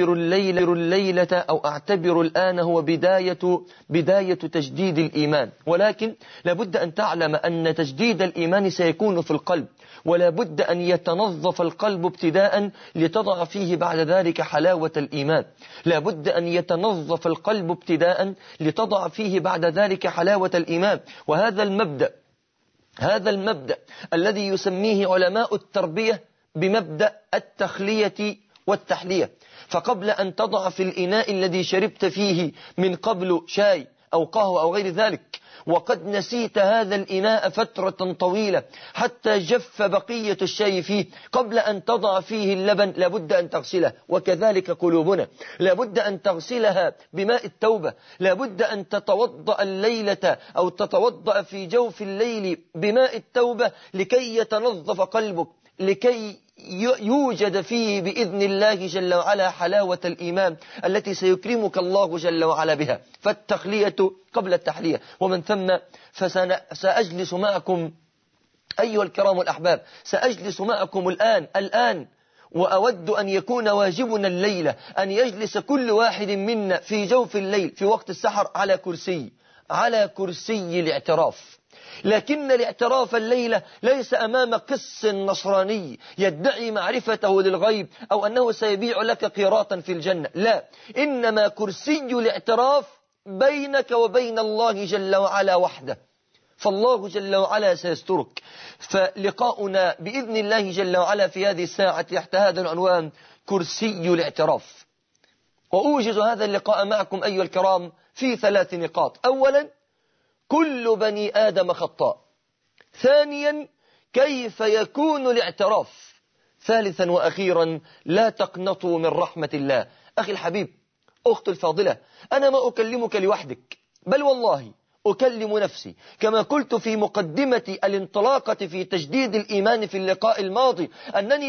أعتبر الليلة أو أعتبر الآن هو بداية تجديد الإيمان، ولكن لابد أن تعلم أن تجديد الإيمان سيكون في القلب، ولا بد أن يتنظف القلب ابتداء لتضع فيه بعد ذلك حلاوة الإيمان. لا بد أن يتنظف القلب ابتداء لتضع فيه بعد ذلك حلاوة الإيمان. وهذا المبدأ الذي يسميه علماء التربية بمبدأ التخلية والتحلية. فقبل أن تضع في الإناء الذي شربت فيه من قبل شاي أو قهوة أو غير ذلك، وقد نسيت هذا الإناء فترة طويلة حتى جف بقية الشاي فيه، قبل أن تضع فيه اللبن لابد أن تغسله. وكذلك قلوبنا لابد أن تغسلها بماء التوبة. لابد أن تتوضأ الليلة أو تتوضأ في جوف الليل بماء التوبة لكي يتنظف قلبك، لكي يوجد فيه بإذن الله جل وعلا حلاوة الإيمان التي سيكرمك الله جل وعلا بها. فالتخلية قبل التحلية. ومن ثم سأجلس معكم أيها الكرام الأحباب، سأجلس معكم الآن وأود أن يكون واجبنا الليلة أن يجلس كل واحد منا في جوف الليل في وقت السحر على كرسي الاعتراف. لكن الاعتراف الليلة ليس أمام قس نصراني يدعي معرفته للغيب أو أنه سيبيع لك قيراطا في الجنة، لا، إنما كرسي الاعتراف بينك وبين الله جل وعلا وحده، فالله جل وعلا سيسترك. فلقاؤنا بإذن الله جل وعلا في هذه الساعة تحت هذا العنوان كرسي الاعتراف. وأوجز هذا اللقاء معكم أيها الكرام في 3 نقاط. أولا، كل بني آدم خطاء. ثانيا، كيف يكون الاعتراف. ثالثا وأخيرا، لا تقنطوا من رحمة الله. أخي الحبيب، أختي الفاضلة، أنا ما أكلمك لوحدك، بل والله أكلم نفسي، كما قلت في مقدمة الانطلاقة في تجديد الإيمان في اللقاء الماضي، أنني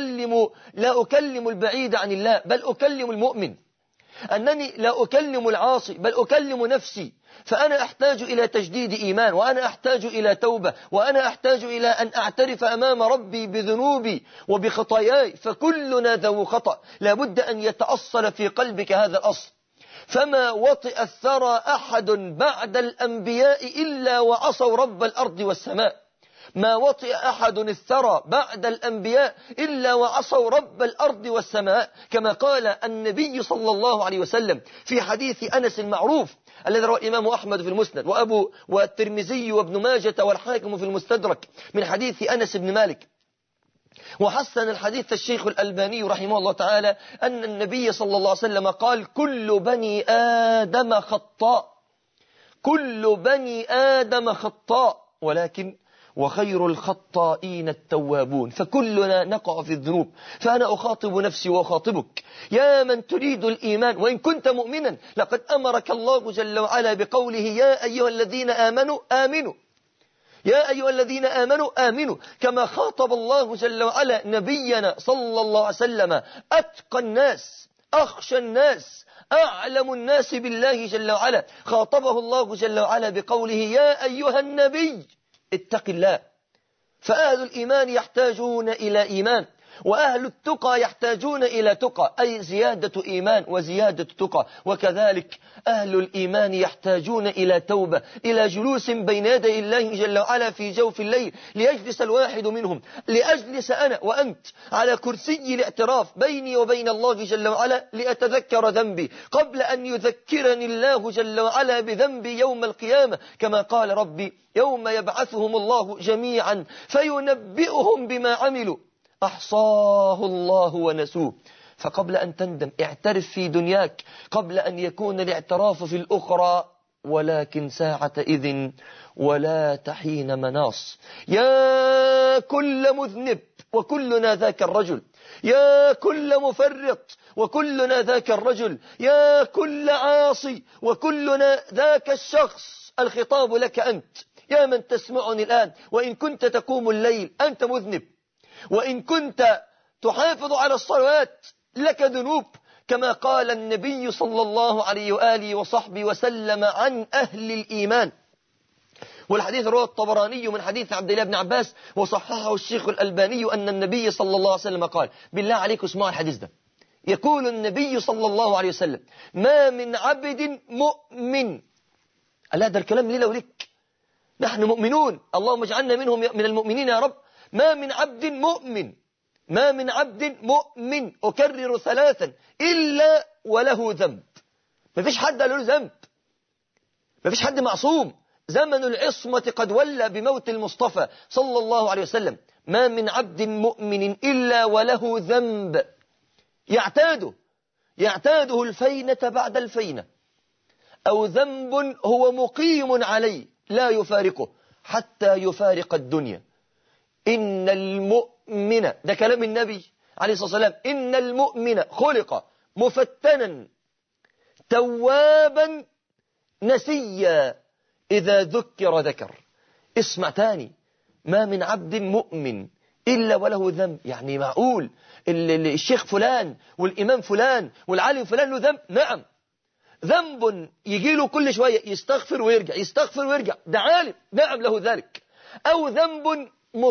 لا أكلم البعيد عن الله، بل أكلم المؤمن. أنني لا أكلم العاصي، بل أكلم نفسي. فأنا أحتاج إلى تجديد إيمان، وأنا أحتاج إلى توبة، وأنا أحتاج إلى أن أعترف أمام ربي بذنوبي وبخطاياي، فكلنا ذو خطأ. لابد أن يتأصل في قلبك هذا الأصل. فما وطئ الثرى أحد بعد الأنبياء إلا وعصوا رب الأرض والسماء. ما وطئ أحد الثرى بعد الأنبياء إلا وعصوا رب الأرض والسماء، كما قال النبي صلى الله عليه وسلم في حديث أنس المعروف الذي رواه الإمام أحمد في المسند والترمذي وابن ماجة والحاكم في المستدرك من حديث أنس بن مالك. وحسن الحديث الشيخ الألباني رحمه الله تعالى أن النبي صلى الله عليه وسلم قال: كل بني آدم خطاء، كل بني آدم خطاء، ولكن وخير الخطائين التوابون. فكلنا نقع في الذنوب. فأنا أخاطب نفسي وأخاطبك يا من تريد الإيمان وإن كنت مؤمنا، لقد أمرك الله جل وعلا بقوله: يا أيها الذين آمنوا آمنوا، يا أيها الذين آمنوا آمنوا. كما خاطب الله جل وعلا نبينا صلى الله عليه وسلم أتقى الناس، أخشى الناس، أعلم الناس بالله جل وعلا، خاطبه الله جل وعلا بقوله: يا أيها النبي اتق الله. فأهل الإيمان يحتاجون إلى إيمان، وأهل التقى يحتاجون إلى تقى، أي زيادة إيمان وزيادة تقى. وكذلك أهل الإيمان يحتاجون إلى توبة، إلى جلوس بين يدي الله جل وعلا في جوف الليل، ليجلس الواحد منهم، لأجلس أنا وأنت على كرسي الاعتراف بيني وبين الله جل وعلا، لأتذكر ذنبي قبل أن يذكرني الله جل وعلا بذنبي يوم القيامة. كما قال ربي: يوم يبعثهم الله جميعا فينبئهم بما عملوا أحصاه الله ونسوه. فقبل أن تندم اعترف في دنياك قبل أن يكون الاعتراف في الأخرى، ولكن ساعة إذن ولا تحين مناص. يا كل مذنب وكلنا ذاك الرجل، يا كل مفرط وكلنا ذاك الرجل، يا كل عاصي وكلنا ذاك الشخص. الخطاب لك أنت يا من تسمعني الآن، وإن كنت تقوم الليل أنت مذنب، وإن كنت تحافظ على الصلوات لك ذنوب، كما قال النبي صلى الله عليه وآله وصحبه وسلم عن أهل الإيمان. والحديث رواه الطبراني من حديث عبد الله بن عباس وصححه الشيخ الألباني أن النبي صلى الله عليه وسلم قال: بالله عليكم اسمعوا الحديث ده، يقول النبي صلى الله عليه وسلم: ما من عبد مؤمن. هذا الكلام لي ولك، نحن مؤمنون، اللهم اجعلنا منهم من المؤمنين يا رب. ما من عبد مؤمن، ما من عبد مؤمن، أكرر ثلاثا، إلا وله ذنب. ما فيش حد له ذنب، ما فيش حد معصوم. زمن العصمة قد ولى بموت المصطفى صلى الله عليه وسلم. ما من عبد مؤمن إلا وله ذنب يعتاده الفينة بعد الفينة، أو ذنب هو مقيم عليه لا يفارقه حتى يفارق الدنيا. إن المؤمن، ده كلام النبي عليه الصلاة والسلام، إن المؤمن خلق مفتنا توابا نسيا إذا ذكر ذكر. اسمع تاني، ما من عبد مؤمن إلا وله ذنب. يعني معقول الشيخ فلان والإمام فلان والعالم فلان له ذنب؟ نعم، ذنب يجي له كل شوية يستغفر ويرجع، يستغفر ويرجع، ده عالم، نعم له ذلك. أو ذنب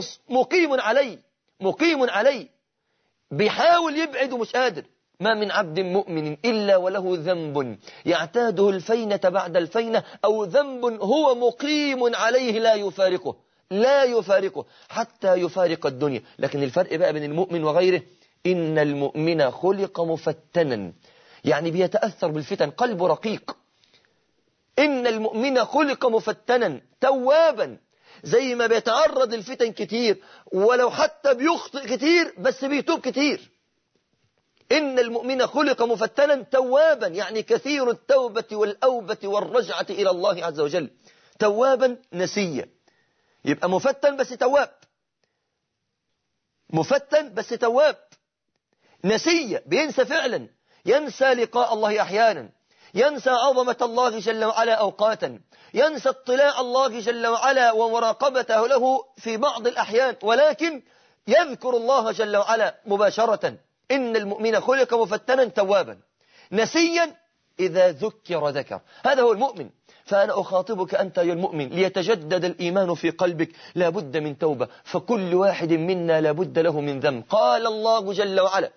مقيم عليه بيحاول يبعد ومش قادر. ما من عبد مؤمن إلا وله ذنب يعتاده الفينة بعد الفينة، أو ذنب هو مقيم عليه لا يفارقه حتى يفارق الدنيا. لكن الفرق بقى بين المؤمن وغيره: إن المؤمن خلق مفتنا، يعني بيتأثر بالفتن، قلبه رقيق. إن المؤمن خلق مفتنا توابا، زي ما بيتعرض الفتن كتير، ولو حتى بيخطئ كتير بس بيتوب كتير. إن المؤمن خلق مفتنا توابا، يعني كثير التوبة والأوبة والرجعة إلى الله عز وجل. توابا نسيا، يبقى مفتن بس تواب، مفتن بس تواب. نسيا، بينسى فعلا، ينسى لقاء الله أحيانا، ينسى عظمة الله جل وعلا أوقاتا، ينسى اطلاع الله جل وعلا ومراقبته له في بعض الأحيان، ولكن يذكر الله جل وعلا مباشرة. إن المؤمن خلق مفتنا توابا نسيا إذا ذكر ذكر. هذا هو المؤمن. فأنا أخاطبك أنت يا المؤمن، ليتجدد الإيمان في قلبك لا بد من توبة، فكل واحد منا لا بد له من ذنب. قال الله جل وعلا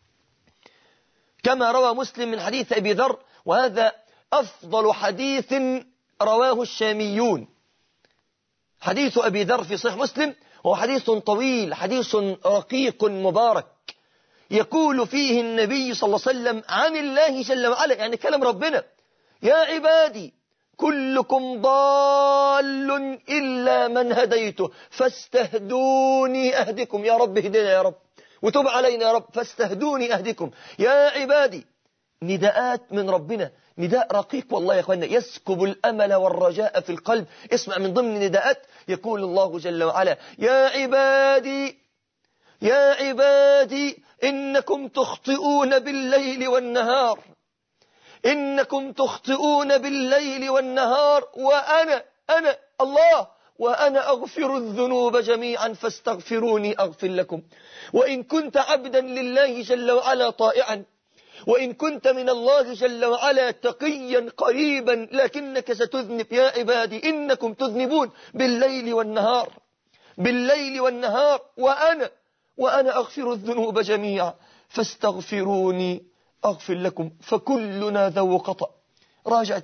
كما روى مسلم من حديث أبي ذر، وهذا أفضل حديث رواه الشاميون. حديث أبي ذر في صحيح مسلم هو حديث طويل، حديث رقيق مبارك، يقول فيه النبي صلى الله عليه وسلم عن الله جل وعلا، يعني كلام ربنا: يا عبادي كلكم ضال إلا من هديته فاستهدوني أهدكم. يا رب اهدنا يا رب، وتب علينا يا رب، فاستهدوني أهدكم. يا عبادي، نداءات من ربنا، نداء رقيق والله يا أخوانا، يسكب الأمل والرجاء في القلب. اسمع، من ضمن نداءات يقول الله جل وعلا: يا عبادي يا عبادي إنكم تخطئون بالليل والنهار، إنكم تخطئون بالليل والنهار، وأنا الله وأنا أغفر الذنوب جميعا فاستغفروني أغفر لكم. وإن كنت عبدا لله جل وعلا طائعا، وإن كنت من الله جل وعلا تقيا قريبا، لكنك ستذنب. يا عبادي إنكم تذنبون بالليل والنهار، بالليل والنهار، وأنا أغفر الذنوب جميعا فاستغفروني أغفر لكم. فكلنا ذو خطأ. راجع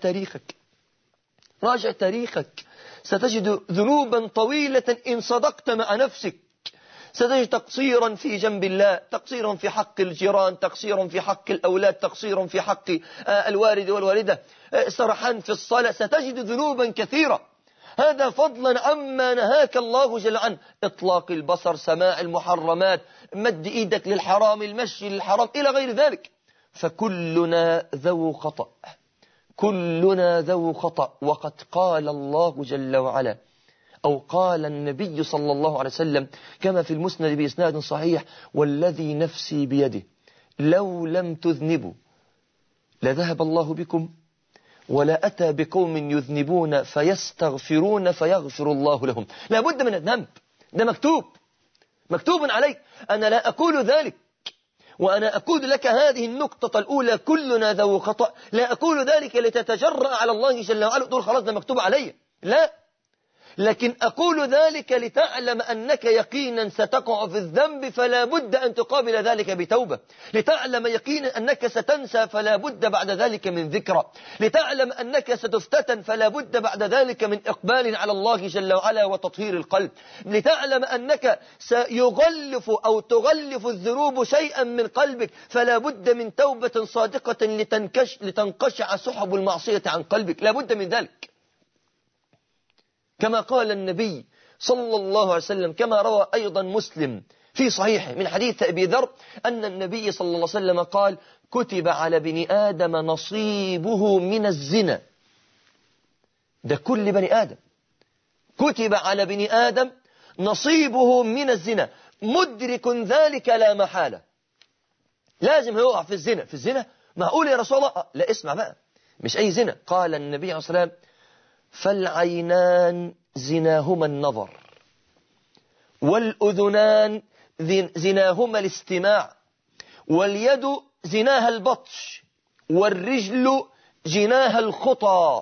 تاريخك، ستجد ذنوبا طويلة إن صدقت مع نفسك. ستجد تقصيرا في جنب الله، تقصيرا في حق الجيران، تقصيرا في حق الأولاد، تقصيرا في حق الوالد والوالدة، سرحان في الصلاة. ستجد ذنوبا كثيرة، هذا فضلا عما نهاك الله جل عنه: إطلاق البصر، سماع المحرمات، مد إيدك للحرام، المشي للحرام، إلى غير ذلك. فكلنا ذو خطأ، كلنا ذو خطأ. وقد قال الله جل وعلا، أو قال النبي صلى الله عليه وسلم كما في المسند بإسناد صحيح: والذي نفسي بيده لو لم تذنبوا لذهب الله بكم، ولا أتى بقوم يذنبون فيستغفرون فيغفر الله لهم. لا بد من الذنب، ده مكتوب عليك. أنا لا أقول ذلك وأنا أقول لك هذه النقطة الأولى: كلنا ذو خطأ. لا أقول ذلك لتتجرأ على الله جل وعلا تقول خلاص ده مكتوب علي، لا، لكن أقول ذلك لتعلم أنك يقينا ستقع في الذنب فلا بد أن تقابل ذلك بتوبة، لتعلم يقينا أنك ستنسى فلا بد بعد ذلك من ذكرى، لتعلم أنك ستفتتن فلا بد بعد ذلك من إقبال على الله جل وعلا وتطهير القلب، لتعلم أنك سيغلف أو تغلف الذنوب شيئا من قلبك فلا بد من توبة صادقة لتنقشع سحب المعصية عن قلبك، لا بد من ذلك. كما قال النبي صلى الله عليه وسلم كما روى أيضا مسلم في صحيحه من حديث أبي ذر أن النبي صلى الله عليه وسلم قال: كتب على بني آدم نصيبه من الزنا. ده كل بني آدم كتب على بني آدم نصيبه من الزنا، مدرك ذلك لا محالة، لازم يقع في الزنا. في الزنا معقول يا رسول الله؟ لا، اسمع بقى، مش أي زنا. قال النبي عليه الصلاة والسلام: فالعينان زناهما النظر، والأذنان زناهما الاستماع، واليد زناها البطش، والرجل جناها الخطى،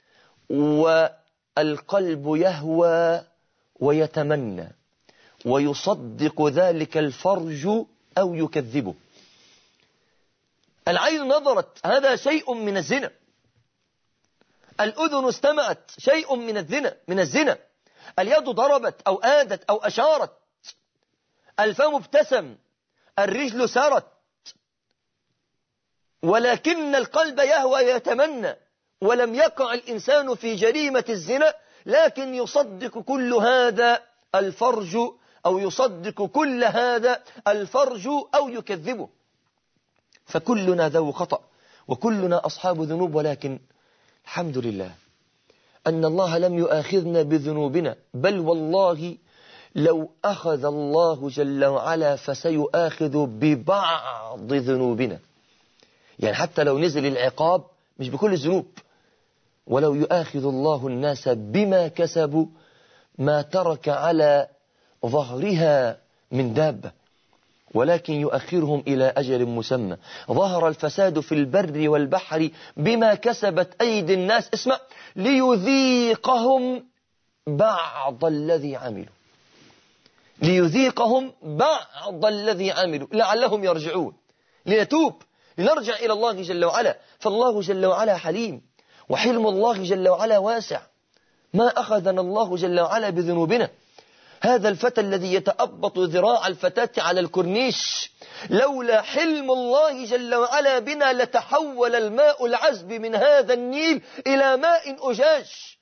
والقلب يهوى ويتمنى، ويصدق ذلك الفرج أو يكذبه. العين نظرت، هذا شيء من الزنا. الأذن استمعت، شيء من الزنا. اليد ضربت أو آدت أو أشارت. الفم ابتسم، الرجل سارت. ولكن القلب يهوى يتمنى، ولم يقع الإنسان في جريمة الزنا، لكن يصدق كل هذا الفرج أو يصدق كل هذا الفرج أو يكذبه. فكلنا ذو خطأ وكلنا أصحاب ذنوب، ولكن الحمد لله أن الله لم يؤاخذنا بذنوبنا، بل والله لو أخذ الله جل وعلا فسيؤاخذ ببعض ذنوبنا. يعني حتى لو نزل العقاب مش بكل الذنوب. ولو يؤاخذ الله الناس بما كسبوا ما ترك على ظهرها من دابة، ولكن يؤخرهم إلى أجل مسمى. ظهر الفساد في البر والبحر بما كسبت أيدي الناس، اسمع، ليذيقهم بعض الذي عملوا، ليذيقهم بعض الذي عملوا لعلهم يرجعون، لنتوب، لنرجع إلى الله جل وعلا. فالله جل وعلا حليم، وحلم الله جل وعلا واسع. ما أخذنا الله جل وعلا بذنوبنا. هذا الفتى الذي يتأبط ذراع الفتاة على الكورنيش، لولا حلم الله جل وعلا بنا لتحول الماء العذب من هذا النيل إلى ماء أجاج.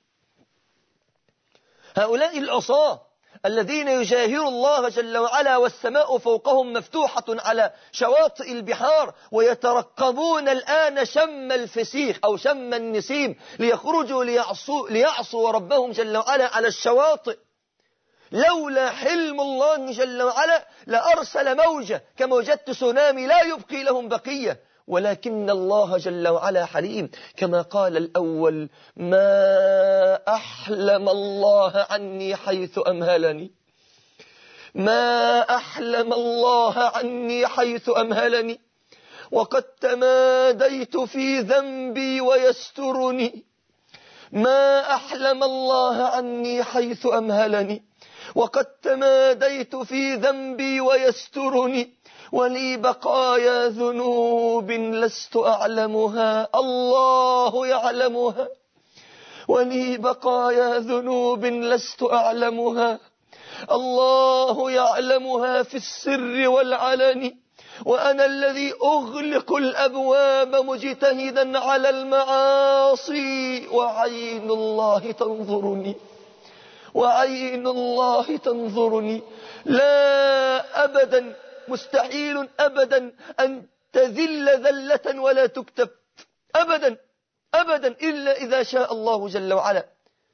هؤلاء العصاة الذين يجاهروا الله جل وعلا والسماء فوقهم مفتوحة على شواطئ البحار، ويترقبون الآن شم الفسيخ أو شم النسيم ليخرجوا ليعصوا ربهم جل وعلا على الشواطئ. لولا حلم الله جل وعلا لأرسل موجة كموجة تسونامي لا يبقي لهم بقية، ولكن الله جل وعلا حليم. كما قال الأول: ما أحلم الله عني حيث أمهلني، ما أحلم الله عني حيث أمهلني، وقد تماديت في ذنبي ويسترني. ما أحلم الله عني حيث أمهلني، وقد تماديت في ذنبي ويسترني، ولي بقايا ذنوب لست أعلمها الله يعلمها، ولي بقايا ذنوب لست أعلمها الله يعلمها في السر والعلن، وأنا الذي أغلق الأبواب مجتهدا على المعاصي، وعين الله تنظرني، وعين الله تنظرني. لا أبدا، مستحيل أبدا أن تذل ذلة ولا تكتب أبدا أبدا إلا إذا شاء الله جل وعلا.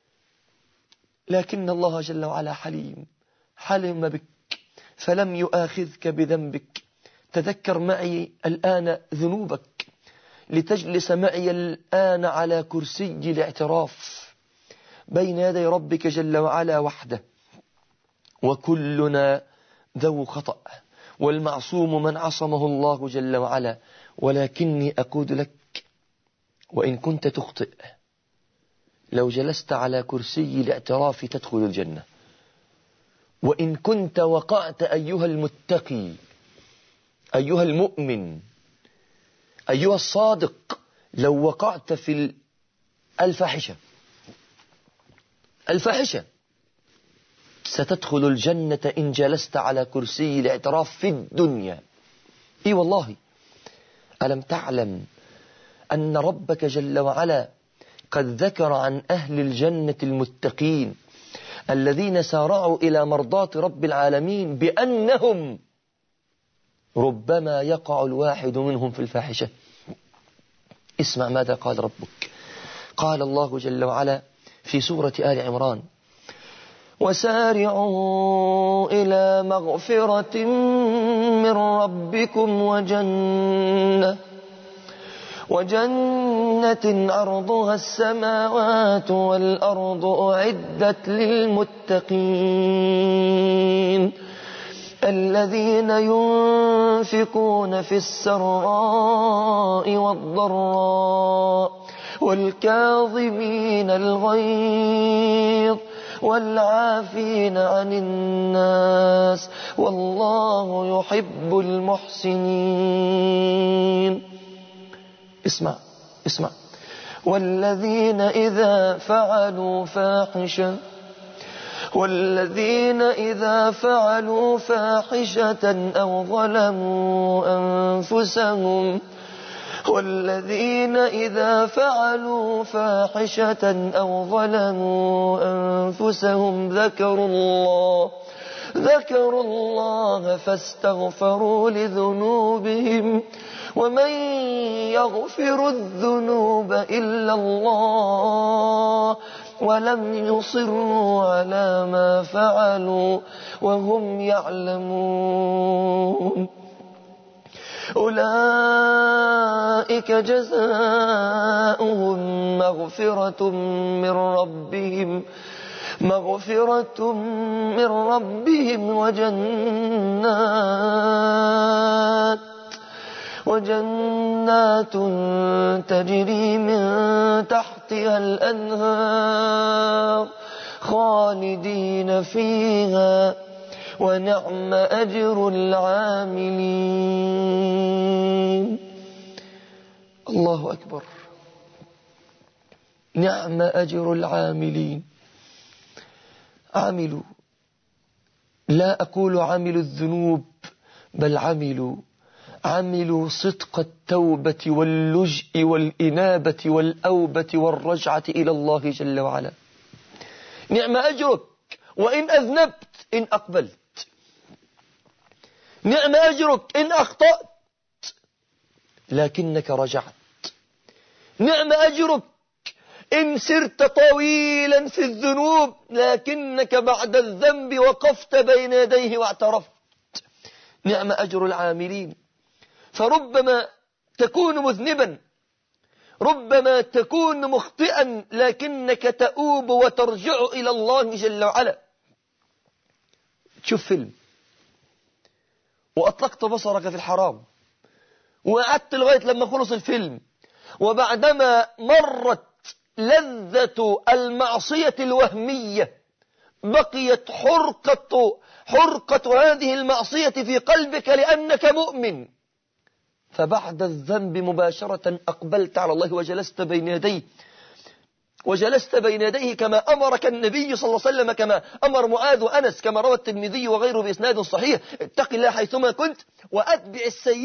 لكن الله جل وعلا حليم، حلم بك فلم يؤاخذك بذنبك. تذكر معي الآن ذنوبك، لتجلس معي الآن على كرسي الاعتراف بين يدي ربك جل وعلا وحده. وكلنا ذو خطأ، والمعصوم من عصمه الله جل وعلا. ولكني أقول لك: وإن كنت تخطئ لو جلست على كرسي الاعتراف تدخل الجنة. وإن كنت وقعت أيها المتقي، أيها المؤمن، أيها الصادق، لو وقعت في الفاحشة ستدخل الجنة إن جلست على كرسي الاعتراف في الدنيا. إي والله. ألم تعلم أن ربك جل وعلا قد ذكر عن أهل الجنة المتقين الذين سارعوا إلى مرضاة رب العالمين بأنهم ربما يقع الواحد منهم في الفاحشة؟ اسمع ماذا قال ربك. قال الله جل وعلا في سورة آل عمران: وسارعوا إلى مغفرة من ربكم وجنة عرضها السماوات والأرض أعدت للمتقين الذين ينفقون في السراء والضراء والكاظمين الغيظ والعافين عن الناس والله يحب المحسنين. اسمع. والذين إذا فعلوا فاحشة أو ظلموا أنفسهم ذكروا الله فاستغفروا لذنوبهم ومن يغفر الذنوب إلا الله ولم يصروا على ما فعلوا وهم يعلمون أولئك جزاؤهم مغفرة من ربهم وجنات تجري من تحتها الأنهار خالدين فيها ونعم أجر العاملين. الله أكبر. نعم أجر العاملين. عملوا، لا أقول عملوا الذنوب، بل عملوا صدق التوبة واللجء والإنابة والأوبة والرجعة إلى الله جل وعلا. نعم أجرك وإن أذنبت إن أقبلت، نعم أجرك إن أخطأت لكنك رجعت، نعم أجرك إن سرت طويلا في الذنوب لكنك بعد الذنب وقفت بين يديه واعترفت. نعم أجر العاملين. فربما تكون مذنبا، ربما تكون مخطئا، لكنك تؤوب وترجع إلى الله جل وعلا. تشوف فيلم وأطلقت بصرك في الحرام وقعدت لغاية لما خلص الفيلم، وبعدما مرت لذة المعصية الوهمية بقيت حرقة هذه المعصية في قلبك لأنك مؤمن، فبعد الذنب مباشرة أقبلت على الله وجلست بين يديه كما أمرك النبي صلى الله عليه وسلم، كما أمر معاذ وأنس، كما روى الترمذي وغيره بإسناد صحيح: اتق الله حيثما كنت وأتبع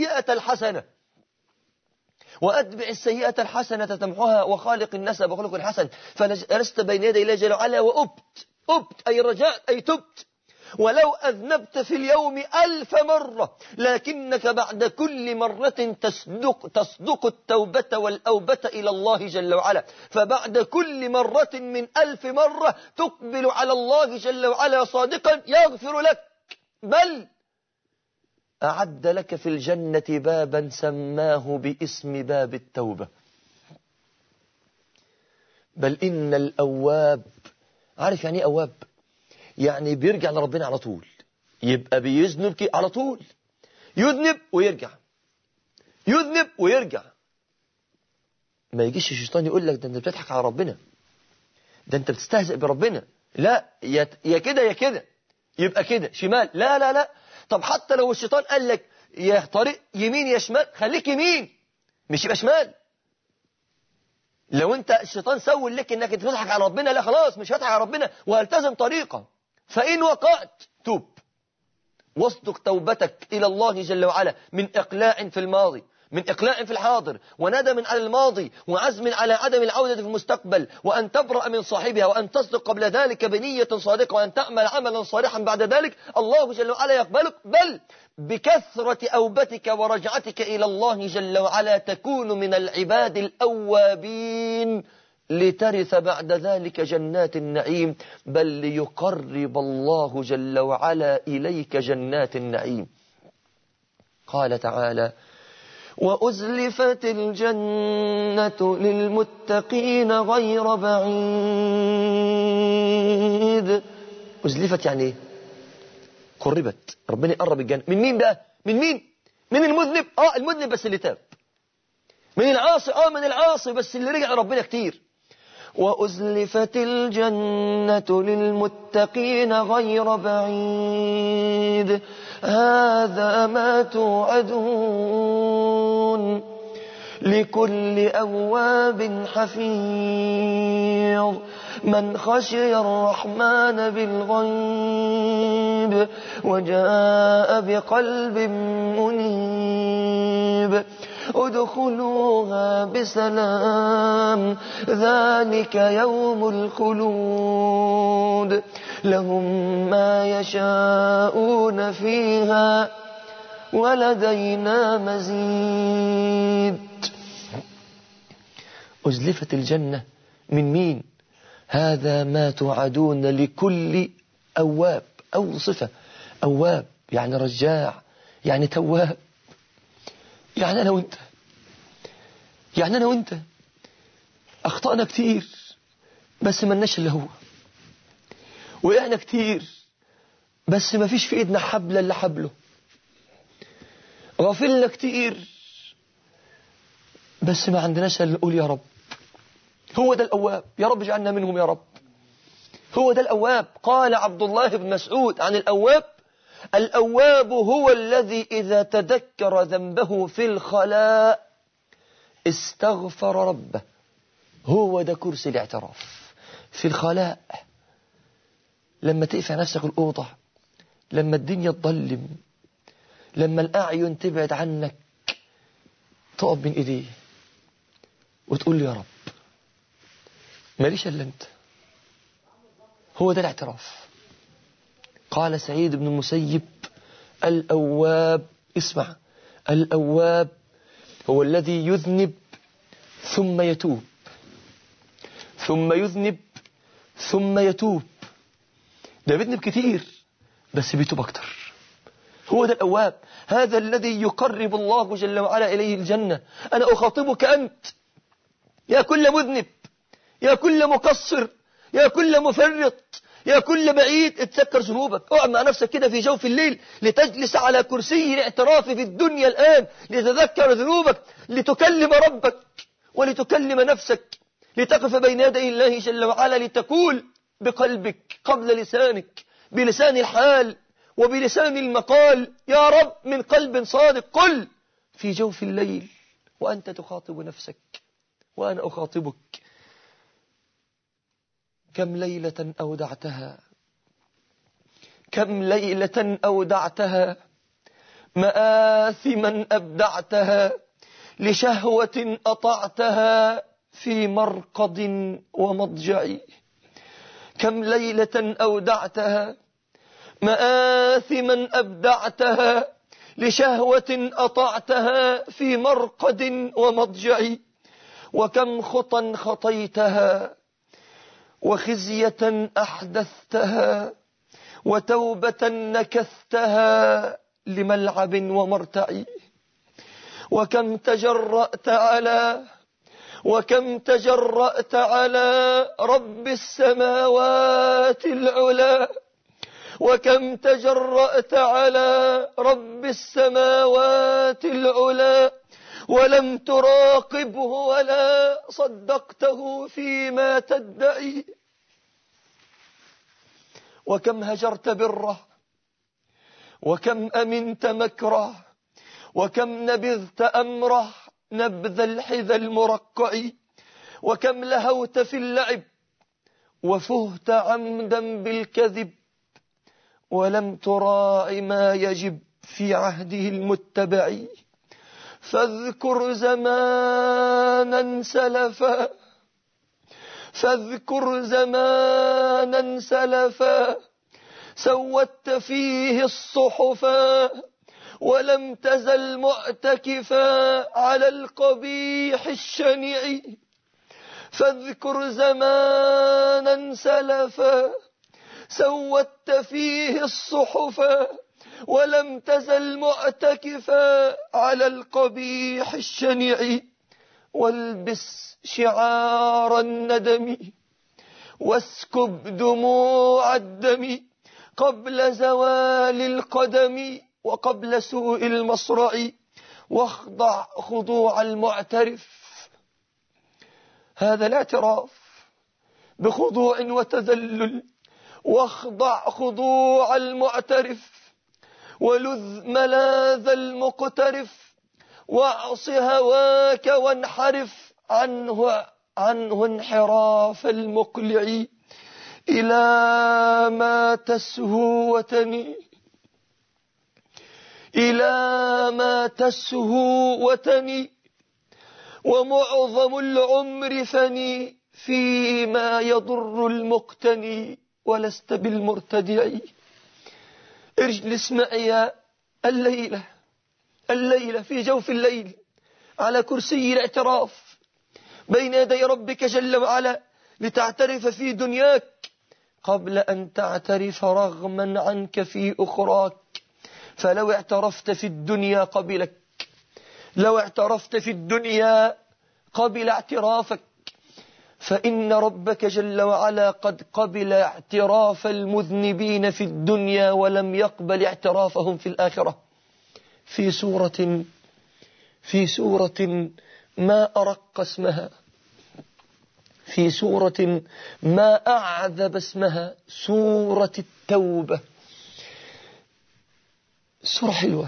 السيئة الحسنة تمحها وخالق الناس بخلق الحسن. فجلست بين يدي الله جل وعلا وأبت أي رجعت أي تبت. ولو أذنبت في اليوم 1000 مرة لكنك بعد كل مرة تصدق التوبة والأوبة إلى الله جل وعلا، فبعد كل مرة من 1000 مرة تقبل على الله جل وعلا صادقا يغفر لك، بل أعد لك في الجنة بابا سماه باسم باب التوبة. بل إن الأواب، عارف يعني إيه أواب؟ يعني بيرجع لربنا على طول، يبقى بيذنب على طول، يذنب ويرجع. ما يجيش الشيطان يقول لك ده انت بتضحك على ربنا، ده أنت بتستهزئ بربنا. لا، يا كده يا كده، يبقى كده شمال. لا لا لا. طب حتى لو الشيطان قال لك يا طريق يمين يا شمال، خليك يمين، مش يبقى شمال. لو انت الشيطان سول لك انك تضحك على ربنا، لا خلاص مش هضحك على ربنا والتزم طريقه. فإن وقعت توب واصدق توبتك إلى الله جل وعلا من إقلاع في الماضي، من إقلاع في الحاضر، وندم على الماضي، وعزم على عدم العودة في المستقبل، وأن تبرأ من صاحبها، وأن تصدق قبل ذلك بنية صادقة، وأن تعمل عملا صالحا بعد ذلك. الله جل وعلا يقبلك، بل بكثرة أوبتك ورجعتك إلى الله جل وعلا تكون من العباد الأوابين، لترث بعد ذلك جنات النعيم، بل ليقرب الله جل وعلا إليك جنات النعيم. قال تعالى: وأزلفت الجنة للمتقين غير بعيد. أزلفت يعني ايه؟ قربت. ربنا يقرب الجنة من مين بقى؟ من مين؟ من المذنب. المذنب بس اللي تاب. من العاصي. من العاصي بس اللي رجع ربنا كتير. وأزلفت الجنة للمتقين غير بعيد هذا ما توعدون لكل أواب حفيظ من خشي الرحمن بالغيب وجاء بقلب منيب ادخلوها بسلام ذلك يوم الخلود لهم ما يشاءون فيها ولدينا مزيد. أزلفت الجنة من مين؟ هذا ما توعدون لكل أواب. أو صفة أواب يعني رجاع، يعني تواب، يعني أنا وإنت، يعني أنا وإنت أخطأنا كتير بس ما لناش إلا هو، وقعنا كتير بس ما فيش في إيدنا حبل إلا حبله، غفلنا كتير بس ما عندناش إلا نقول يا رب. هو ده الأواب، يا رب اجعلنا منهم يا رب. هو ده الأواب. قال عبد الله بن مسعود عن الأواب: الأواب هو الذي إذا تذكر ذنبه في الخلاء استغفر ربه. هو ده كرسي الاعتراف في الخلاء، لما تقفل نفسك الأوضة، لما الدنيا تظلم، لما الأعين تبعد عنك، تقف بين إيديه وتقول له يا رب ماليش إلا أنت. هو ده الاعتراف. قال سعيد بن المسيب: الأواب، اسمع، الأواب هو الذي يذنب ثم يتوب، ثم يذنب ثم يتوب. ده بيذنب كتير بس بيتوب أكتر. هو ده الأواب. هذا الذي يقرب الله جل وعلا إليه الجنة. أنا أخاطبك أنت يا كل مذنب، يا كل مقصر، يا كل مفرط، يا كل بعيد، اتذكر ذنوبك. اقعد مع نفسك كده في جوف الليل لتجلس على كرسي الاعتراف في الدنيا الآن، لتذكر ذنوبك، لتكلم ربك ولتكلم نفسك، لتقف بين يدي الله جل وعلا، لتقول بقلبك قبل لسانك، بلسان الحال وبلسان المقال: يا رب، من قلب صادق. قل في جوف الليل وأنت تخاطب نفسك وأنا أخاطبك: كم ليلة أودعتها، كم ليلة أودعتها، مآثما أبدعتها، لشهوة أطعتها في مرقد ومضجع. كم ليلة أودعتها، مآثما أبدعتها، لشهوة أطعتها في مرقد ومضجع. وكم خطا خطيتها، وخزية أحدثتها، وتوبة نكثتها لملعب ومرتع. وكم تجرأت على رب السماوات العلا، وكم تجرأت على رب السماوات العلا، ولم تراقبه ولا صدقته فيما تدعي. وكم هجرت بره، وكم أمنت مكره، وكم نبذت أمره نبذ الحذى المرقع، وكم لهوت في اللعب وفهت عمدا بالكذب، ولم تراع ما يجب في عهده المتبع. فاذكر زمانا سلفا، فاذكر زمانا سلفا، سودت فيه الصحفا، ولم تزل معتكفا على القبيح الشنيع. فاذكر زمانا سلفا، سودت فيه الصحفا، ولم تزل معتكفا على القبيح الشنيع. والبس شعار الندم، واسكب دموع الدم، قبل زوال القدم وقبل سوء المصرع، واخضع خضوع المعترف. هذا الاعتراف بخضوع وتذلل، واخضع خضوع المعترف، ولذ ملاذ المقترف، واعص هواك وانحرف عنه انحراف المقلع، إلى ما تسهو وتني، إلى ما تسهو وتني، ومعظم العمر فني فيما يضر المقتني، ولست بالمرتدع. اجلس معي الليلة في جوف الليل على كرسي الاعتراف بين يدي ربك جل وعلا، لتعترف في دنياك قبل أن تعترف رغما عنك في أخراك. فلو اعترفت في الدنيا قبلك، لو اعترفت في الدنيا قبل اعترافك، فإن ربك جل وعلا قد قبل اعتراف المذنبين في الدنيا ولم يقبل اعترافهم في الآخرة. في سورة ما أرق اسمها، في سورة ما أعذب اسمها، سورة التوبة. سورة حلوة،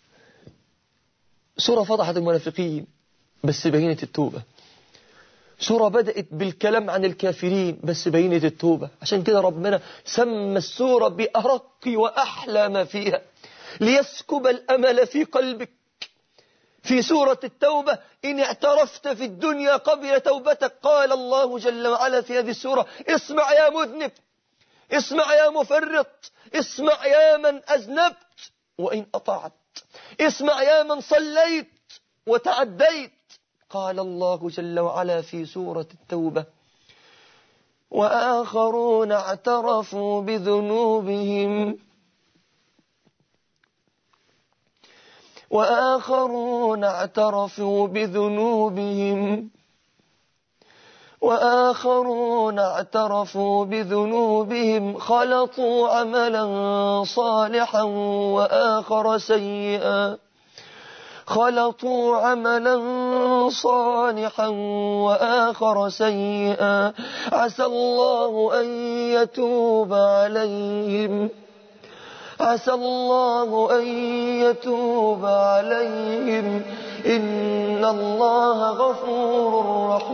سورة فضحت المنافقين بس بينت التوبة، سورة بدأت بالكلام عن الكافرين بس بينت التوبة. عشان كده ربنا سمى السورة بأرق وأحلى ما فيها، ليسكب الأمل في قلبك. في سورة التوبة إن اعترفت في الدنيا قبل توبتك، قال الله جل وعلا في هذه السورة: اسمع يا مذنب، اسمع يا مفرط، اسمع يا من أذنبت وإن أطعت، اسمع يا من صليت وتعديت. قال الله جل وعلا في سورة التوبة: وآخرون اعترفوا بذنوبهم، وآخرون اعترفوا بذنوبهم، وآخرون اعترفوا بذنوبهم خلطوا عملا صالحا وآخر سيئا، خلطوا عملا صالحا وآخر سيئا، عسى الله أن يتوب عليهم، عسى الله أن يتوب عليهم، إن الله غفور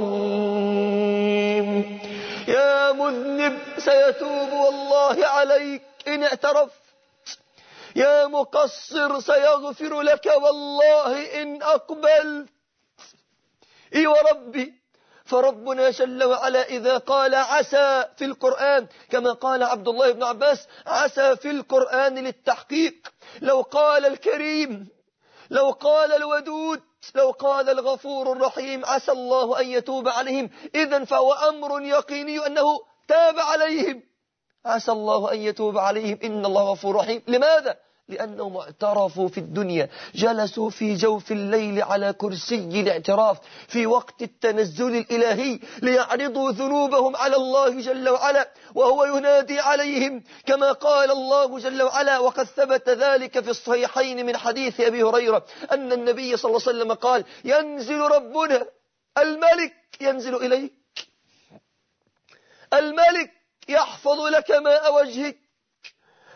رحيم. يا مذنب سيتوب والله عليك إن اعترفت، يا مقصر سيغفر لك والله إن أقبلت. إي وربي، فربنا جل وعلا إذا قال عسى في القرآن، كما قال عبد الله بن عباس: عسى في القرآن للتحقيق. لو قال الكريم، لو قال الودود، لو قال الغفور الرحيم عسى الله أن يتوب عليهم، إذن فهو أمر يقيني أنه تاب عليهم. عسى الله أن يتوب عليهم إن الله غفور رحيم. لماذا؟ لأنهم اعترفوا في الدنيا، جلسوا في جوف الليل على كرسي الاعتراف في وقت التنزل الإلهي ليعرضوا ذنوبهم على الله جل وعلا، وهو ينادي عليهم كما قال الله جل وعلا. وقد ثبت ذلك في الصحيحين من حديث أبي هريرة أن النبي صلى الله عليه وسلم قال: ينزل ربنا الملك، ينزل إليك الملك يحفظ لك ماء وجهك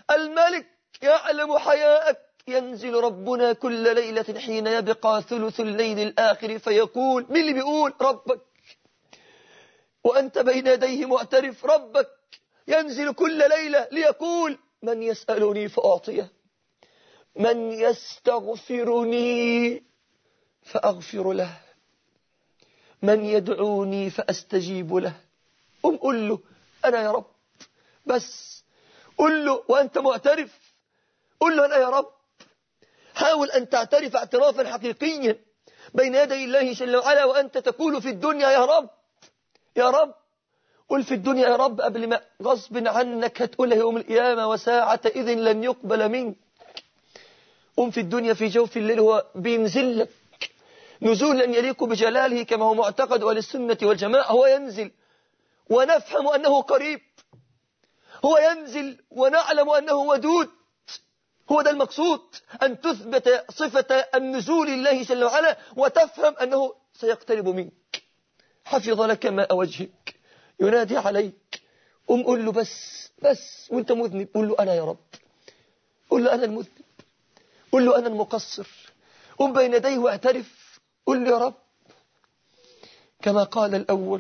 الملك يعلم حياءك. ينزل ربنا كل ليلة حين يبقى ثلث الليل الآخر فيقول، مين اللي بيقول؟ ربك. وأنت بين يديه معترف، ربك ينزل كل ليلة ليقول: من يسألني فأعطيه، من يستغفرني فأغفر له، من يدعوني فأستجيب له. قل له أنا يا رب، بس قل له وأنت معترف، قل له أنا يا رب. حاول أن تعترف اعترافا حقيقيا بين يدي الله جل وعلا، وأنت تقول في الدنيا يا رب يا رب. قل في الدنيا يا رب قبل ما غصب عنك هتقولها يوم القيامة، وساعة إذن لن يقبل منك. قم في الدنيا في جوف الليل، هو بينزل لك نزولا يليق بجلاله كما هو معتقد أهل السنة والجماعة. هو ينزل ونفهم أنه قريب، هو ينزل ونعلم أنه ودود. هو ده المقصود، أن تثبت صفة النزول لله جل وعلا وتفهم أنه سيقترب منك. حفظ لك ماء وجهك، ينادي عليك. قل له بس وانت مذنب، قل له أنا يا رب، قل له أنا المذنب، قل له أنا المقصر. قم بين يديه واعترف، قل له يا رب كما قال الأول: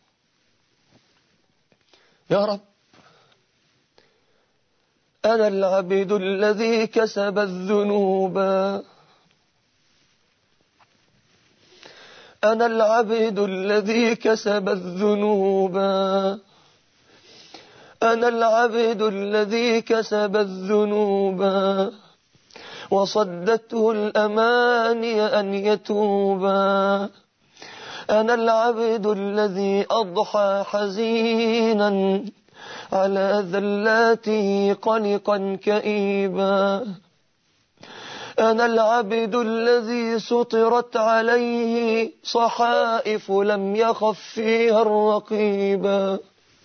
يا رب أنا العبد الذي كسب الذنوب، أنا العبد الذي كسب الذنوب، أنا العبد الذي كسب الذنوب، وصدته الأماني أن يتوبا. أنا العبد الذي أضحى حزينا على ذلاته قلقا كئيبا. أنا العبد الذي سطرت عليه صحائف لم يخف فيها الرقيبا.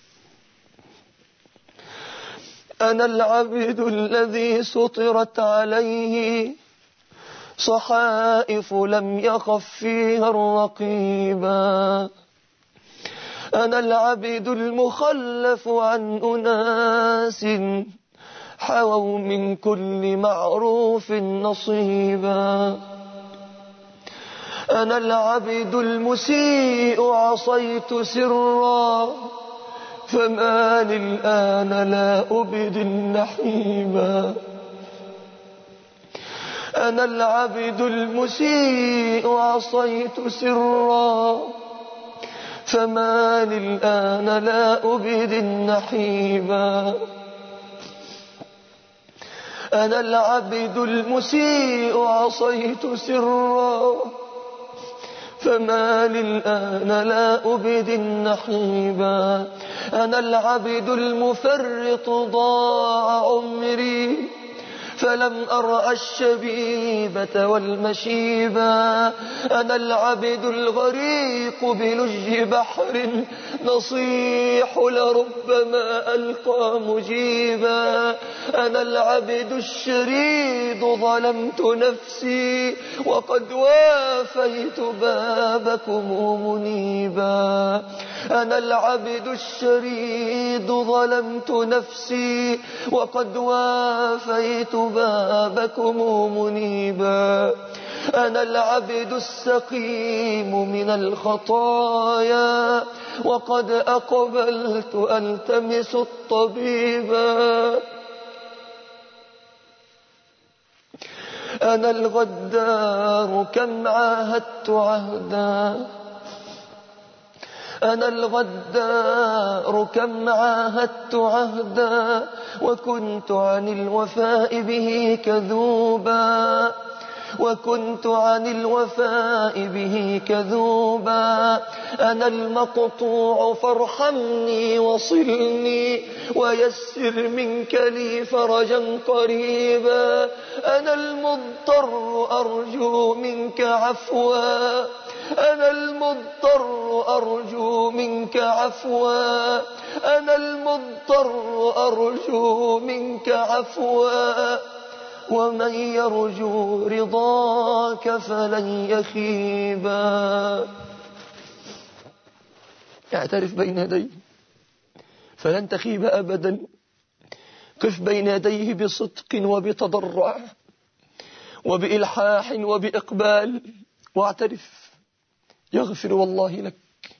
أنا العبد الذي سطرت عليه صحائف لم يخف فيها الرقيبا. أنا العبد المخلف عن أناس حووا من كل معروف نصيبا. أنا العبد المسيء عصيت سرا، فما للآن لا أبد النحيبا. أنا العبد المسيء عصيت سرا، فما للآن لا أبد النحيبا. أنا العبد المسيء عصيت سرا، فما للآن لا أبد النحيبا. أنا العبد المفرط ضاع عمري، فلم أرعى الشبيبة والمشيبا. أنا العبد الغريق بلج بحر نصيح لربما ألقى مجيبا. أنا العبد الشريد ظلمت نفسي، وقد وافيت بابكم منيبا. أنا العبد الشريد ظلمت نفسي، وقد وافيت بابكم منيبا. أنا العبد السقيم من الخطايا، وقد أقبلت ألتمس الطبيبا. أنا الغدار كم عاهدت عهدا، أنا الغدار كم عاهدت عهدا، وكنت عن الوفاء به كذوبا، وكنت عن الوفاء به كذوبا. أنا المقطوع فارحمني وصلني، ويسر منك لي فرجا قريبا. أنا المضطر أرجو منك عفوا، أنا المضطر أرجو منك عفوا، أنا المضطر أرجو منك عفوا. ومن يرجو رضاك فلن يخيبا. اعترف بين يديه فلن تخيب أبدا قف بين يديه بصدق وبتضرع وبإلحاح وبإقبال واعترف، يغفر والله لك.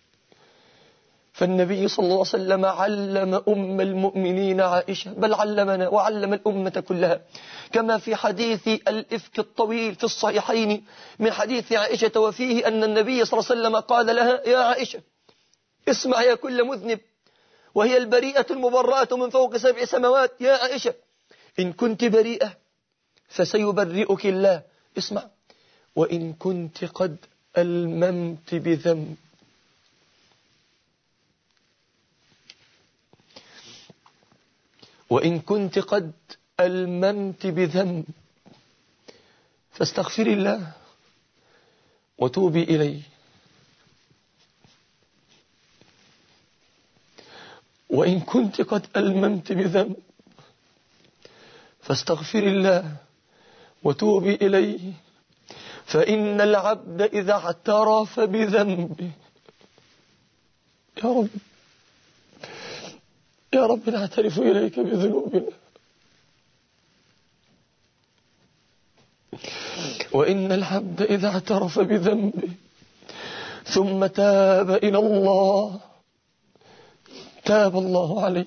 فالنبي صلى الله عليه وسلم علم أم المؤمنين عائشة، بل علمنا وعلم الأمة كلها، كما في حديث الإفك الطويل في الصحيحين من حديث عائشة، وفيه أن النبي صلى الله عليه وسلم قال لها: يا عائشة، اسمع يا كل مذنب، وهي البريئة المبرأة من فوق 7 سماوات، يا عائشة إن كنت بريئة فسيبرئك الله، اسمع، وإن كنت قد ألممت بذنب وإن كنت قد ألممت بذنب فاستغفري الله وتوبي إليه، وإن كنت قد ألممت بذنب فاستغفري الله وتوبي إليه، فإن العبد إذا اعترف بذنبه، يا رب نعترف إليك بذنوبنا، وإن العبد إذا اعترف بذنبه ثم تاب إلى الله تاب الله عليه.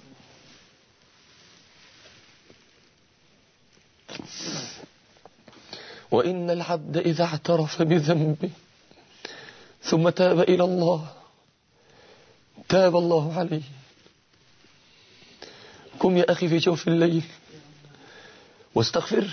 وإن العبد إذا اعترف بذنبه ثم تاب إلى الله تاب الله عليه. قم يا أخي في جوف الليل واستغفر،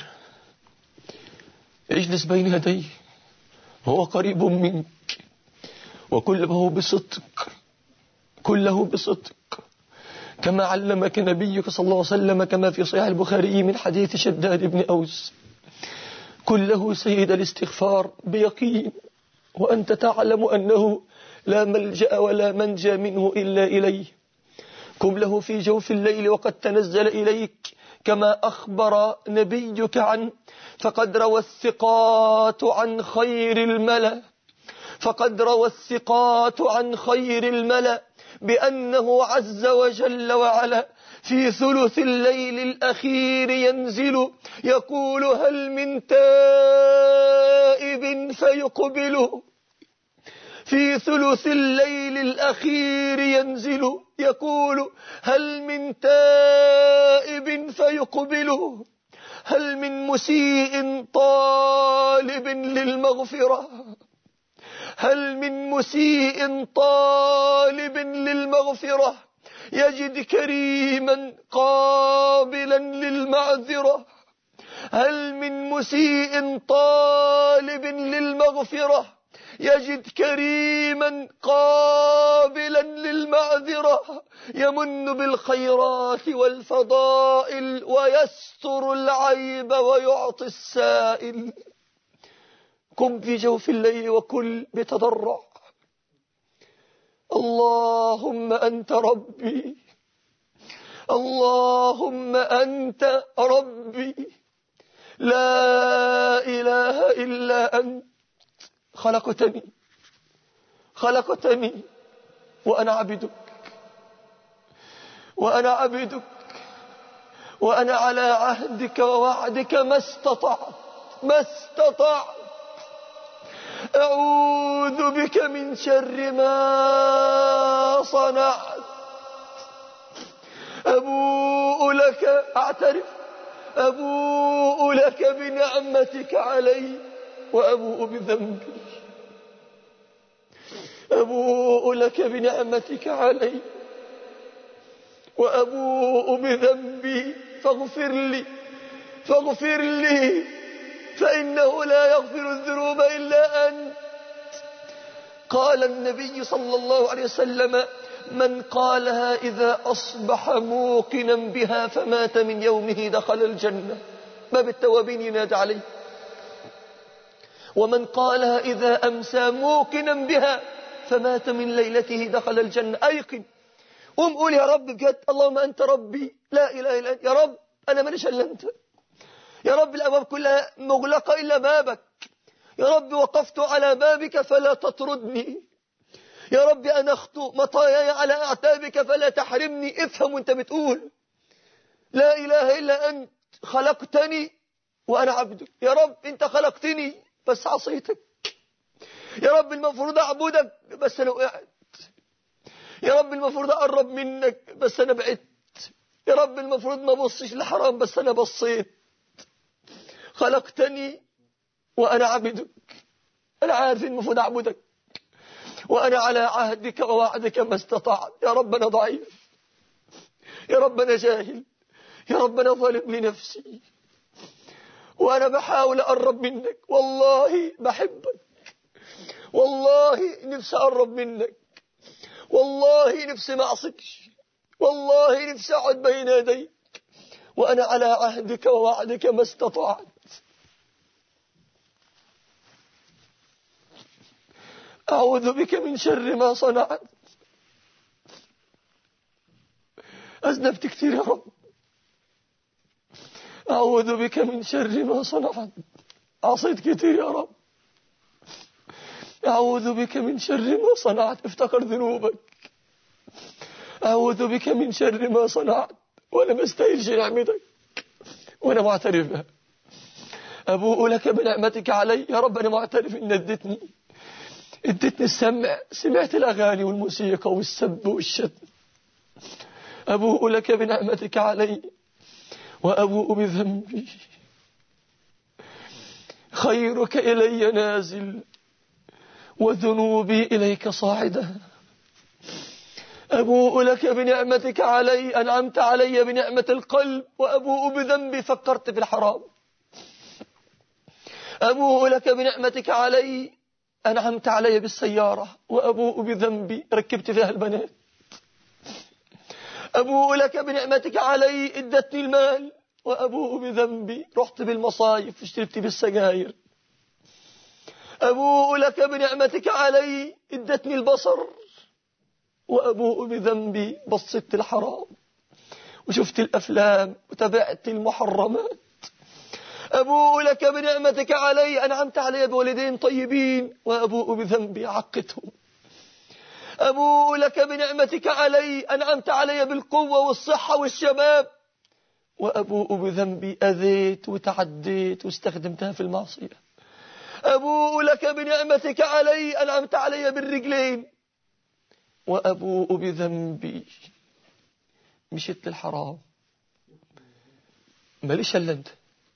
اجلس بين يديه، هو قريب منك، وكله بصدق، كله بصدق، كما علمك نبيك صلى الله عليه وسلم، كما في صحيح البخاري من حديث شداد بن أوس، كله سيد الاستغفار بيقين، وأنت تعلم أنه لا ملجأ ولا منجى منه إلا إليه. قم له في جوف الليل وقد تنزل إليك كما أخبر نبيك عنه، فقد روى الثقات عن خير الملأ، فقد روى الثقات عن خير الملأ بأنه عز وجل وعلا في ثلث الليل الأخير ينزل يقول: هل من تائب فيقبله. في ثلث الليل الأخير ينزل يقول: هل من تائب فيقبله، هل من مسيء طالب للمغفرة، هل من مسيء طالب للمغفرة يجد كريما قابلا للمعذرة، هل من مسيء طالب للمغفرة يجد كريما قابلا للمعذرة، يمن بالخيرات والفضائل ويستر العيب ويعطي السائل. قم في جوف الليل وكل بتضرع: اللهم أنت ربي، اللهم أنت ربي، لا إله إلا أنت، خلقتني وأنا عبدك، وأنا على عهدك ووعدك ما استطعت أعوذ بك من شر ما صنعت، أبوء لك بنعمتك علي وأبوء بذنبي، أبوء لك بنعمتك علي وأبوء بذنبي فاغفر لي فإنه لا يغفر الذنوب إلا أنت. قال النبي صلى الله عليه وسلم: من قالها إذا أصبح موقنا بها فمات من يومه دخل الجنة. باب التوابين ينادى عليه. ومن قالها إذا أمسى موقنا بها فمات من ليلته دخل الجنة. أيقن، قول يا رب بجد: اللهم أنت ربي، لا إله إلا أنت، يا رب أنا ماليش إلا أنت، يا رب الأبواب كلها مغلقة إلا بابك، يا رب وقفت على بابك فلا تطردني، يا رب أنخت مطاياي على أعتابك فلا تحرمني. افهم وانت بتقول. لا إله إلا أنت خلقتني وأنا عبدك. يا رب أنت خلقتني بس عصيتك. يا رب المفروض أعبدك بس أنا وقعت. يا رب المفروض أقرب منك بس أنا بعدت. يا رب المفروض ما بصش لحرام بس أنا بصيت. خلقتني وأنا عبدك. أنا عارف المفروض أعبدك وأنا على عهدك ووعدك ما استطعت. يا رب أنا ضعيف. يا رب أنا جاهل. يا رب أنا ظالم لنفسي وأنا بحاول أقرب منك. والله بحبك. والله نفسي أقرب منك. والله نفسي ما أعصكش. والله نفسي أقعد بين يديك وأنا على عهدك ووعدك ما استطعت. أعوذ بك من شر ما صنعت. أذنبت كثير يا رب. أعوذ بك من شر ما صنعت. عصيت كثير يا رب. أعوذ بك من شر ما صنعت. افتكر ذنوبك. أعوذ بك من شر ما صنعت وأنا ما استاهلش نعمتك وأنا معترف بها. أبوء لك بنعمتك علي. يا رب أنا معترف إن ادتني السمع. سمعت الأغاني والموسيقى والسب والشتم. أبوء لك بنعمتك علي وأبوء بذنبي. خيرك إلي نازل وذنوبي إليك صاعدة. أبوء لك بنعمتك علي. أنعمت علي بنعمة القلب وأبوء بذنبي فكرت في الحرام. أبوء لك بنعمتك علي. أنعمت علي بالسيارة وأبوء بذنبي ركبت فيها البنات. أبوء لك بنعمتك علي. ادتني المال وأبوء بذنبي رحت بالمصايف واشتركت بالسجاير. أبوء لك بنعمتك علي. ادتني البصر وأبوء بذنبي بصيت الحرام وشفت الأفلام وتابعت المحرمات. أبوء لك بنعمتك علي. أنعمت علي بوالدين طيبين وأبوء بذنبي عقتهم. أبوء لك بنعمتك علي. أنعمت علي بالقوة والصحة والشباب وأبوء بذنبي أذيت وتعديت واستخدمتها في المعصية. أبوء لك بنعمتك علي. أنعمت علي بالرجلين وأبوء بذنبي مشيت للحرام. ماليش إلا أنت.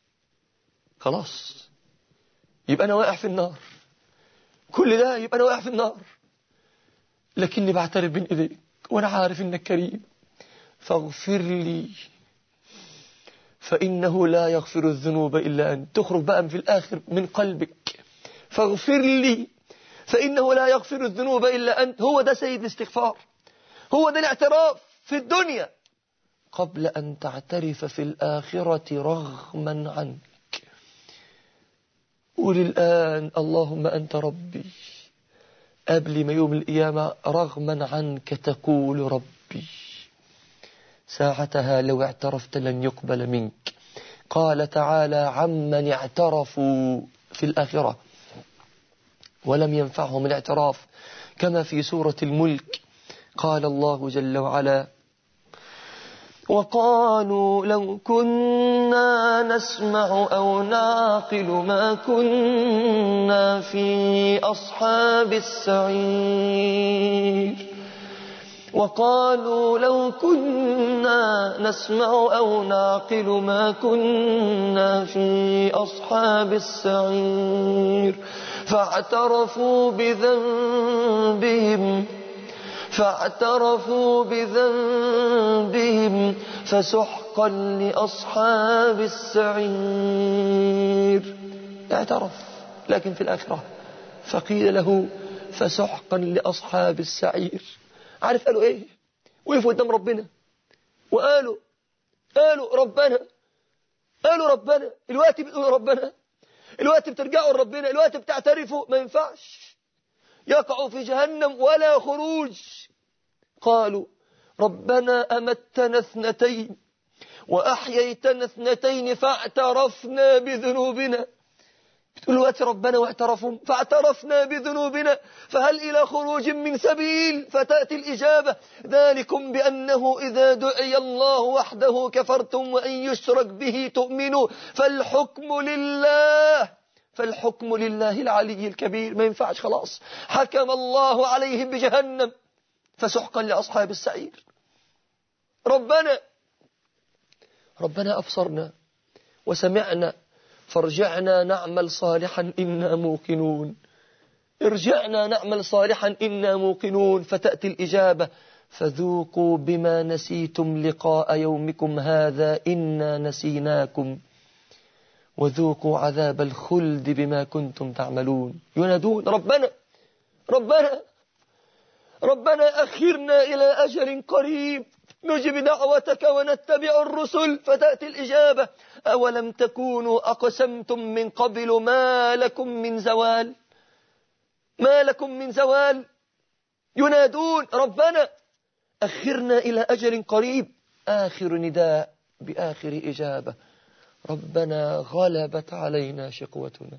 خلاص يبقى أنا واقع في النار. كل ده يبقى أنا واقع في النار. لكني بعترف بين إيديك وأنا عارف إنك كريم فاغفر لي فإنه لا يغفر الذنوب إلا أنت. تخرج بقى في الآخر من قلبك فاغفر لي فإنه لا يغفر الذنوب إلا أنت. هو ده سيد الاستغفار. هو ده الاعتراف في الدنيا قبل أن تعترف في الآخرة رغما عنك. قول الآن اللهم أنت ربي. قبل ما يوم القيامة رغما عنك تقول ربي. ساعتها لو اعترفت لن يقبل منك. قال تعالى عمن اعترفوا في الآخرة ولم ينفعهم الاعتراف كما في سورة الملك. قال الله جل وعلا وقالوا لو كنا نسمع أو نعقل ما كنا في أصحاب السعير. وقالوا لو كنا نسمع أو نعقل ما كنا في أصحاب السعير فاعترفوا بذنبهم فسحقا لأصحاب السعير. اعترف لكن في الآخرة فقيل له فسحقا لأصحاب السعير. عارف قالوا ايه؟ وقفوا قدام ربنا وقالوا ربنا. الوقت بتقولوا ربنا. الوقت بترجعوا لربنا. الوقت بتعترفوا. ما ينفعش. يقعوا في جهنم ولا خروج. قالوا ربنا أمتنا 2 وأحييتنا 2 فاعترفنا بذنوبنا. دلوقتي ربنا واعترفوا فاعترفنا بذنوبنا فهل إلى خروج من سبيل؟ فتأتي الإجابة: ذلكم بأنه إذا دعي الله وحده كفرتم وإن يشرك به تؤمنوا فالحكم لله العلي الكبير. ما ينفعش، خلاص حكم الله عليهم بجهنم فسحقا لأصحاب السعير. ربنا أبصرنا وسمعنا فارجعنا نعمل صالحا إنا موقنون. ارجعنا نعمل صالحا إنا موقنون. فتأتي الإجابة: فذوقوا بما نسيتم لقاء يومكم هذا إنا نسيناكم وذوقوا عذاب الخلد بما كنتم تعملون. ينادون: ربنا أخرنا إلى أجل قريب نجب دعوتك ونتبع الرسل. فتأتي الإجابة: أولم تكونوا أقسمتم من قبل ما لكم من زوال. ينادون: ربنا أخرنا إلى أجل قريب. آخر نداء بآخر إجابة: ربنا غلبت علينا شقوتنا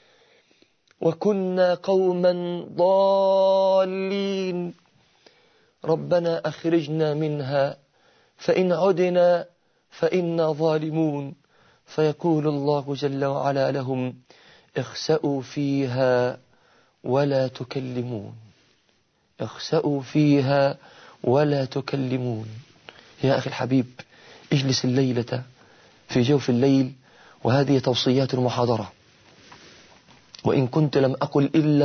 وكنا قوما ضالين. ربنا أخرجنا منها فإن عدنا فإنا ظالمون. فيقول الله جل وعلا لهم: اخسأوا فيها ولا تكلمون. اخسأوا فيها ولا تكلمون. يا أخي الحبيب، اجلس الليلة في جوف الليل، وهذه توصيات المحاضرة، وإن كنت لم أقل إلا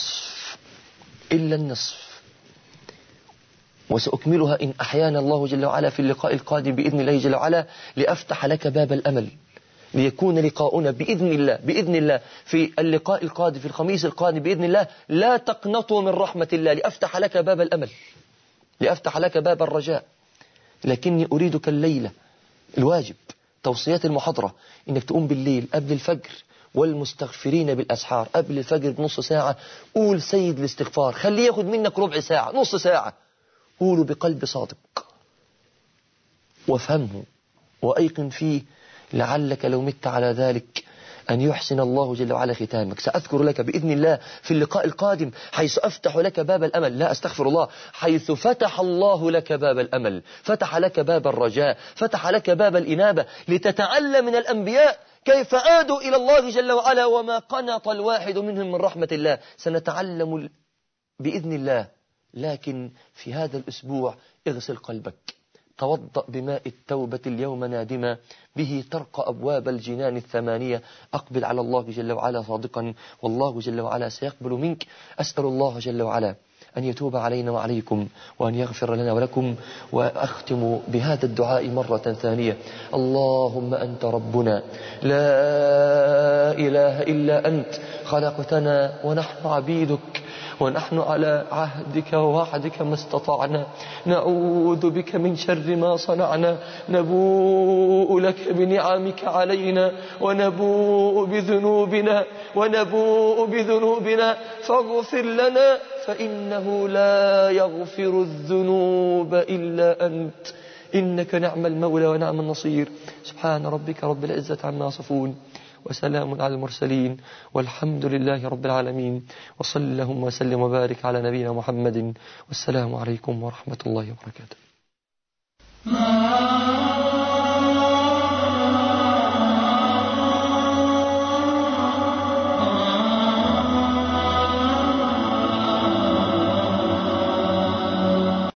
النصف، وسأكملها إن أحيانا الله جل وعلا في اللقاء القادم بإذن الله جل وعلا، لأفتح لك باب الأمل، ليكون لقاؤنا بإذن الله في اللقاء القادم في الخميس القادم بإذن الله. لا تقنطوا من رحمة الله، لأفتح لك باب الأمل، لأفتح لك باب الرجاء. لكني أريدك الليلة الواجب، توصيات المحاضرة، إنك تقوم بالليل قبل الفجر، والمستغفرين بالأسحار قبل الفجر بنص ساعة قول سيد الاستغفار، خليه ياخد منك ربع ساعة نص ساعة، قوله بقلب صادق وافهمه وأيقن فيه، لعلك لو مت على ذلك أن يحسن الله جل وعلا ختامك. سأذكر لك بإذن الله في اللقاء القادم حيث أفتح لك باب الأمل، لا أستغفر الله، حيث فتح الله لك باب الأمل، فتح لك باب الرجاء، فتح لك باب الإنابة، لتتعلم من الأنبياء كيف عادوا إلى الله جل وعلا وما قنط الواحد منهم من رحمة الله. سنتعلم بإذن الله. لكن في هذا الأسبوع اغسل قلبك، توضأ بماء التوبة اليوم نادما، به ترقى أبواب الجنان الثمانية. أقبل على الله جل وعلا صادقا، والله جل وعلا سيقبل منك. أسأل الله جل وعلا أن يتوب علينا وعليكم، وأن يغفر لنا ولكم. وأختم بهذا الدعاء مرة ثانية: اللهم أنت ربنا لا إله إلا أنت، خلقتنا ونحن عبيدك، ونحن على عهدك ووعدك ما استطعنا، نعوذ بك من شر ما صنعنا، نبوء لك بنعمك علينا ونبوء بذنوبنا فاغفر لنا، فإنه لا يغفر الذنوب إلا أنت، إنك نعم المولى ونعم النصير. سبحان ربك رب العزة عما يصفون، وسلام على المرسلين، والحمد لله رب العالمين، وصل اللهم وسلم وبارك على نبينا محمد، والسلام عليكم ورحمة الله وبركاته.